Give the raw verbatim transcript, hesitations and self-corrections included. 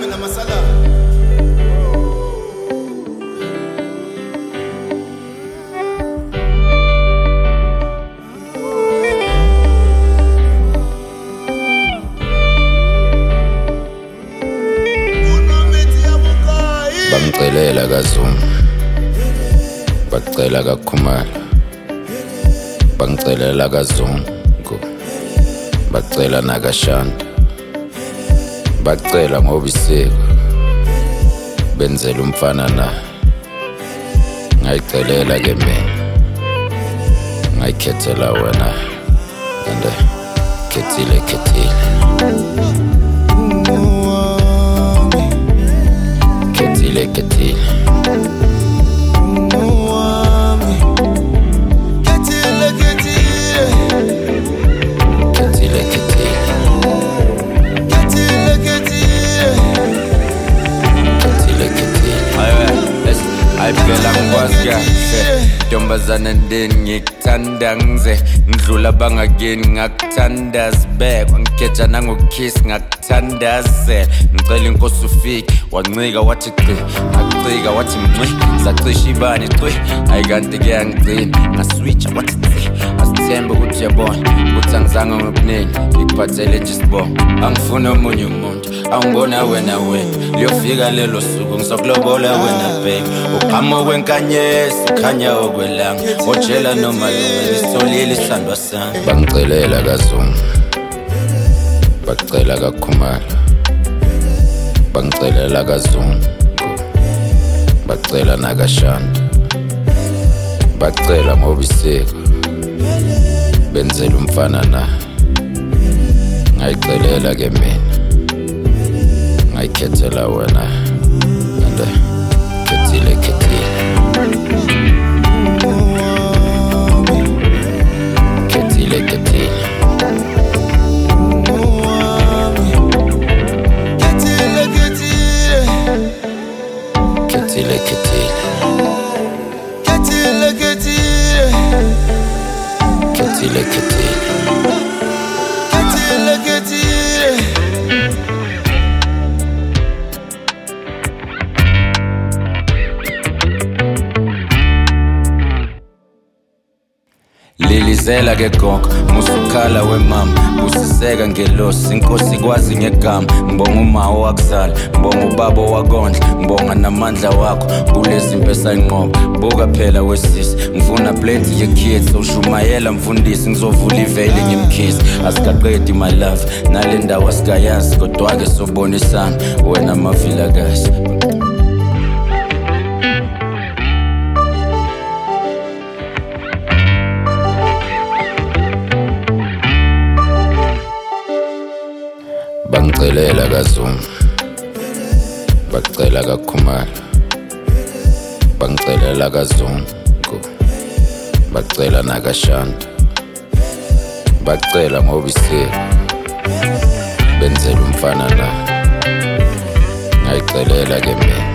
mina masala. Bangcelela kaZuma, bacela kaKhumalo, bangcelela kaZungu, bacela nakaShanda, bacela ngobiseko benzela umfana na. Ngayicelela ke mina, ngayikhethela wena, ande khethile khethile Ketile, ketile. Ketile, ketile. Ketile, ketile. Ketile, ketile. Ketile, ketile. Aywe, ayibhela ngikwazi kahle ntombazana ndeni ngikuthanda ngize ngidlula bangakini ngakuthanda zibekwa ngikhetha nangokiss ngakuthandaze ngicela inkosi ufike wancika wathi qi ngacika wathi mncwi zacisha ibani cwi ayikanti kuyangigcina ngaswitcha wathi qi asithembe ukuthi uyabona ukuthi angizange ngokuningi ngikuphathele nje isibongo angifuna omunye umuntu angibona wena wena liyofika lelo suku ngizokulobola wena baby uqhamuka kwenkanyezi ukhanya okwelanga ojela noma lumeni sitholile isandwa sami. Bangcelela kaZuma, bacela kaKhumalo, bangcelela kaZungu, bacela nakaShanda, bacela ngobiseko benzela umfana na. Ngayicelela ke mina, ngayikhethela wena, ande khethile khethile Ketile, ketile. Ketile, ketile. Ketile, ketile. Ketile, ketile. Ketile, ketile. Ketile, ketile. Lilizela ke gonke musukhala wemama usiseka ngelosi inkosi kwazi ngegama ngibonga uma wakuzala ngibonga ubaba wakondla ngibonga namandla wakho kulezi impesa inqobo buka phela wesisi ngifuna plenty ye kids ushumayela mfundisi ngizovula ivele ngimkhisi asikaqedi my love nale ndawo asikayazi kodwa ke sobonisana wena mavila kahle. Bangcelela kaZuma, bacela kaKhumalo, bangcelela kaZungu, bacela nakaShanda, bacela ngobiseko benzela umfana na. Ngayicelela ke mina,